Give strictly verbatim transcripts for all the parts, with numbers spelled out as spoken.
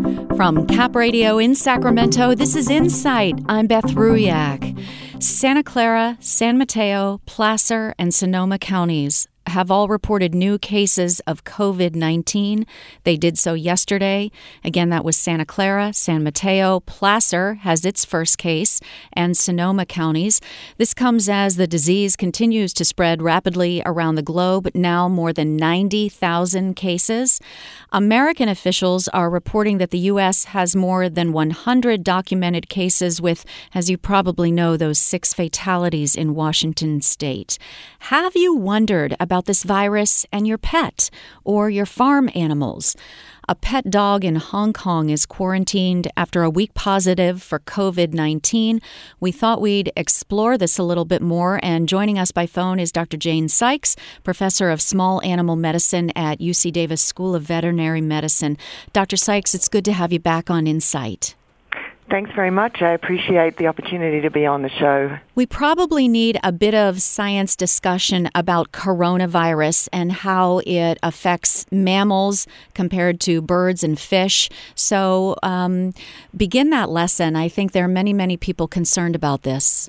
From Cap Radio in Sacramento, this is Insight. I'm Beth Ruyak. Santa Clara, San Mateo, Placer, and Sonoma counties have all reported new cases of covid nineteen. They did so yesterday. Again, that was Santa Clara, San Mateo, Placer has its first case, and Sonoma counties. This comes as the disease continues to spread rapidly around the globe, now more than ninety thousand cases. American officials are reporting that the U S has more than one hundred documented cases with, as you probably know, those six fatalities in Washington state. Have you wondered about about this virus and your pet or your farm animals? A pet dog in Hong Kong is quarantined after a week positive for covid nineteen. We thought we'd explore this a little bit more, and joining us by phone is Doctor Jane Sykes, professor of small animal medicine at U C Davis School of Veterinary Medicine. Doctor Sykes, it's good to have you back on Insight. Thanks very much. I appreciate the opportunity to be on the show. We probably need a bit of science discussion about coronavirus and how it affects mammals compared to birds and fish. So um, begin that lesson. I think there are many, many people concerned about this.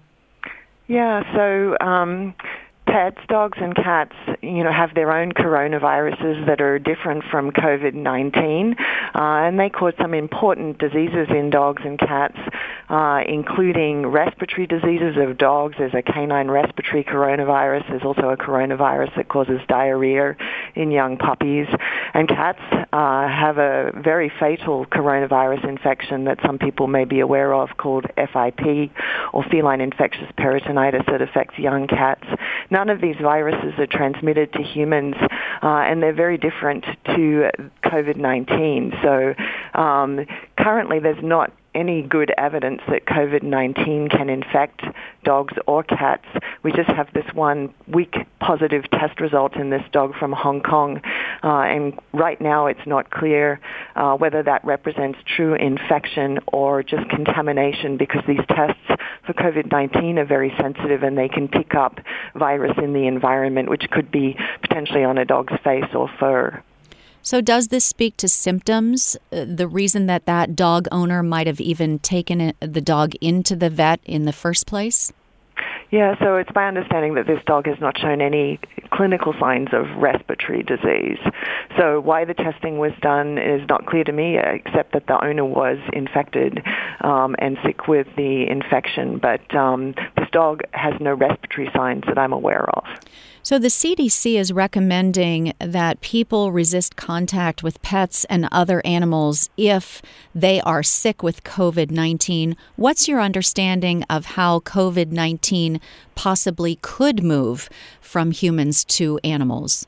Yeah, so... Um Pets, dogs and cats, you know, have their own coronaviruses that are different from covid nineteen, uh, and they cause some important diseases in dogs and cats, uh, including respiratory diseases of dogs. There's a canine respiratory coronavirus. There's also a coronavirus that causes diarrhea in young puppies. And cats uh, have a very fatal coronavirus infection that some people may be aware of called F I P, or feline infectious peritonitis, that affects young cats. None of these viruses are transmitted to humans, uh, and they're very different to covid nineteen. So um, currently there's not any good evidence that covid nineteen can infect dogs or cats. We just have this one weak positive test result in this dog from Hong Kong, uh, and right now it's not clear uh, whether that represents true infection or just contamination, because these tests for covid nineteen are very sensitive and they can pick up virus in the environment, which could be potentially on a dog's face or fur. So does this speak to symptoms, uh, the reason that that dog owner might have even taken it, the dog into the vet in the first place? Yeah, so it's my understanding that this dog has not shown any clinical signs of respiratory disease. So why the testing was done is not clear to me, except that the owner was infected um, and sick with the infection. But um, this dog has no respiratory signs that I'm aware of. So the C D C is recommending that people resist contact with pets and other animals if they are sick with covid nineteen. What's your understanding of how covid nineteen possibly could move from humans to animals?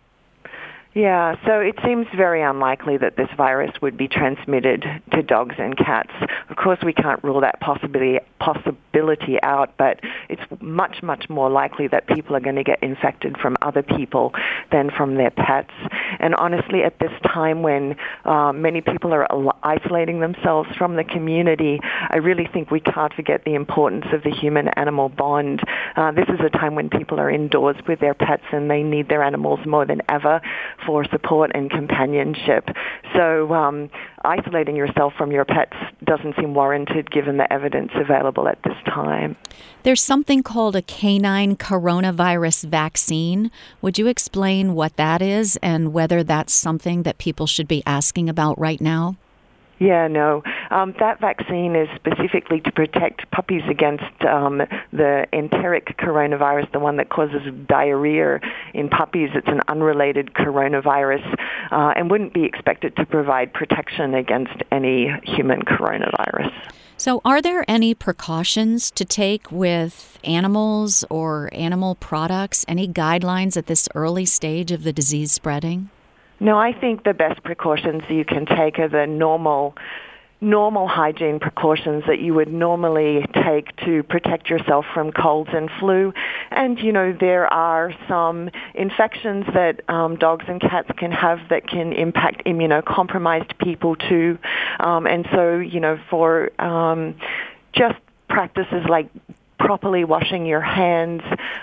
Yeah, so it seems very unlikely that this virus would be transmitted to dogs and cats. Of course, we can't rule that possibility possibility out, but it's much, much more likely that people are going to get infected from other people than from their pets. And honestly, at this time when uh, many people are isolating themselves from the community, I really think we can't forget the importance of the human-animal bond. Uh, this is a time when people are indoors with their pets and they need their animals more than ever for support and companionship. So um, isolating yourself from your pets doesn't seem warranted given the evidence available at this time. There's something called a canine coronavirus vaccine. Would you explain what that is and whether that's something that people should be asking about right now? Yeah, no. Um, that vaccine is specifically to protect puppies against um, the enteric coronavirus, the one that causes diarrhea in puppies. It's an unrelated coronavirus uh, and wouldn't be expected to provide protection against any human coronavirus. So are there any precautions to take with animals or animal products? Any guidelines at this early stage of the disease spreading? No, I think the best precautions you can take are the normal normal hygiene precautions that you would normally take to protect yourself from colds and flu. And, you know, there are some infections that um, dogs and cats can have that can impact immunocompromised people too. Um, and so, you know, for um, just practices like properly washing your hands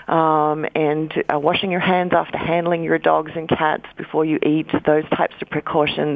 um, and uh, washing your hands after handling your dogs and cats before you eat, those types of precautions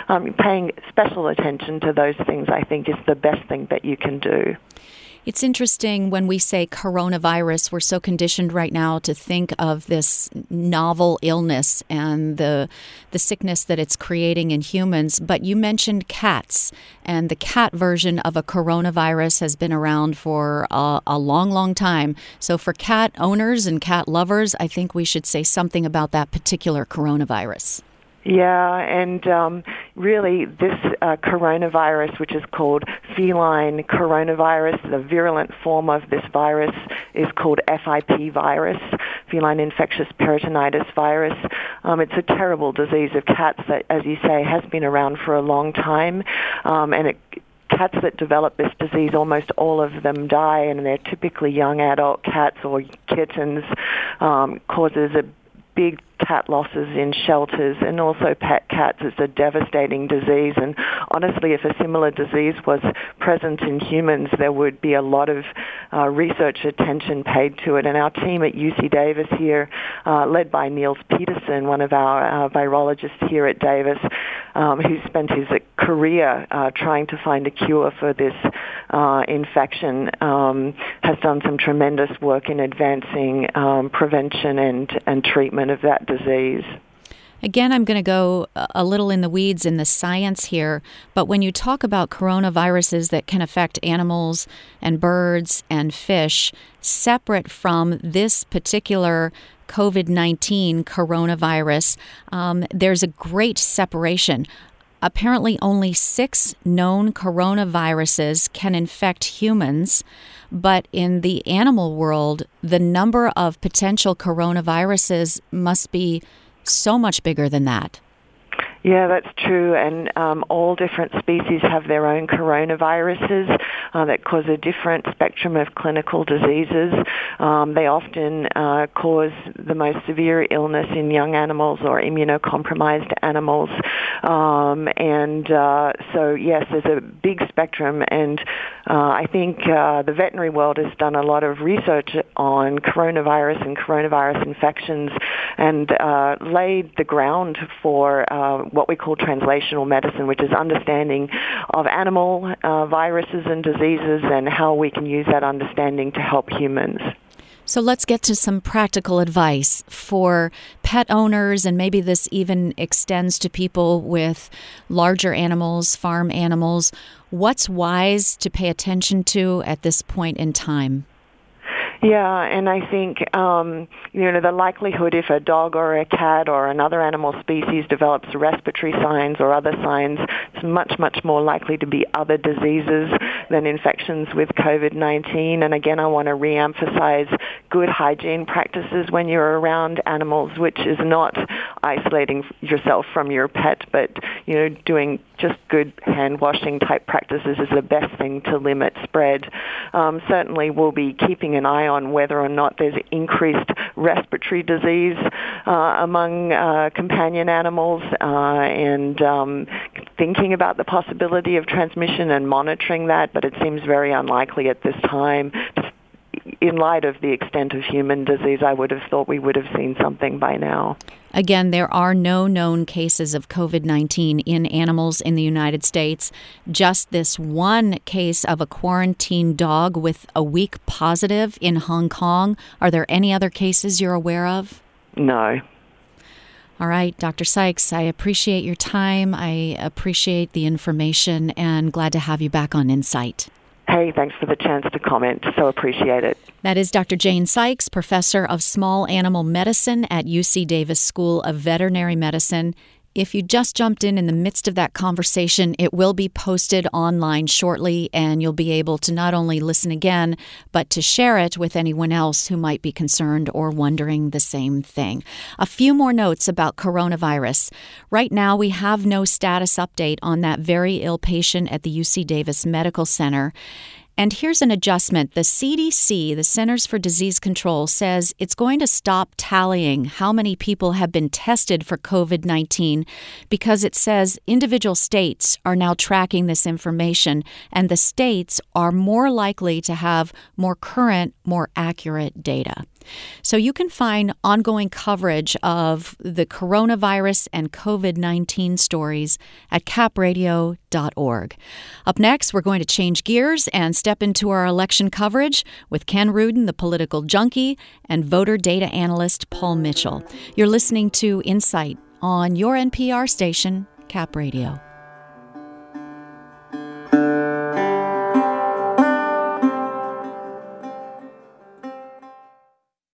um, paying special attention to those things, I think, is the best thing that you can do. It's interesting when we say coronavirus, we're so conditioned right now to think of this novel illness and the the sickness that it's creating in humans. But you mentioned cats, and the cat version of a coronavirus has been around for a, a long, long time. So for cat owners and cat lovers, I think we should say something about that particular coronavirus. Yeah, and um, really this uh, coronavirus, which is called feline coronavirus, the virulent form of this virus is called F I P virus, feline infectious peritonitis virus. Um, it's a terrible disease of cats that, as you say, has been around for a long time, um, and it cats that develop this disease, almost all of them die, and they're typically young adult cats or kittens, um, causes a big cat losses in shelters and also pet cats. It's a devastating disease, and honestly, if a similar disease was present in humans, there would be a lot of uh, research attention paid to it. And our team at U C Davis here, uh, led by Niels Peterson, one of our uh, virologists here at Davis, um, who spent his career uh, trying to find a cure for this uh, infection, um, has done some tremendous work in advancing um, prevention and, and treatment of that disease. Again, I'm going to go a little in the weeds in the science here, but when you talk about coronaviruses that can affect animals and birds and fish, separate from this particular COVID nineteen coronavirus, um, there's a great separation. Apparently, only six known coronaviruses can infect humans, but in the animal world, the number of potential coronaviruses must be so much bigger than that. Yeah, that's true, and um, all different species have their own coronaviruses uh, that cause a different spectrum of clinical diseases. Um, they often uh, cause the most severe illness in young animals or immunocompromised animals, um, and uh, so yes, there's a big spectrum, and uh, I think uh, the veterinary world has done a lot of research on coronavirus and coronavirus infections and uh, laid the ground for uh, what we call translational medicine, which is understanding of animal uh, viruses and diseases and how we can use that understanding to help humans. So let's get to some practical advice for pet owners, and maybe this even extends to people with larger animals, farm animals. What's wise to pay attention to at this point in time? Yeah, and I think, um, you know, the likelihood if a dog or a cat or another animal species develops respiratory signs or other signs, it's much, much more likely to be other diseases than infections with COVID nineteen. And again, I want to reemphasize good hygiene practices when you're around animals, which is not isolating yourself from your pet, but, you know, doing just good hand washing type practices is the best thing to limit spread. Um, certainly we'll be keeping an eye on whether or not there's increased respiratory disease uh, among uh, companion animals uh, and um, thinking about the possibility of transmission and monitoring that, but it seems very unlikely at this time. In light of the extent of human disease, I would have thought we would have seen something by now. Again, there are no known cases of COVID nineteen in animals in the United States. Just this one case of a quarantined dog with a week positive in Hong Kong. Are there any other cases you're aware of? No. All right, Doctor Sykes, I appreciate your time. I appreciate the information and glad to have you back on Insight. Hey, thanks for the chance to comment. So appreciate it. That is Doctor Jane Sykes, professor of small animal medicine at U C Davis School of Veterinary Medicine. If you just jumped in in the midst of that conversation, it will be posted online shortly, and you'll be able to not only listen again, but to share it with anyone else who might be concerned or wondering the same thing. A few more notes about coronavirus. Right now, we have no status update on that very ill patient at the U C Davis Medical Center. And here's an adjustment. The C D C, the Centers for Disease Control, says it's going to stop tallying how many people have been tested for COVID nineteen because it says individual states are now tracking this information, and the states are more likely to have more current more accurate data. So you can find ongoing coverage of the coronavirus and covid nineteen stories at cap radio dot org. Up next, we're going to change gears and step into our election coverage with Ken Rudin, the political junkie, and voter data analyst Paul Mitchell. You're listening to Insight on your N P R station, Cap Radio.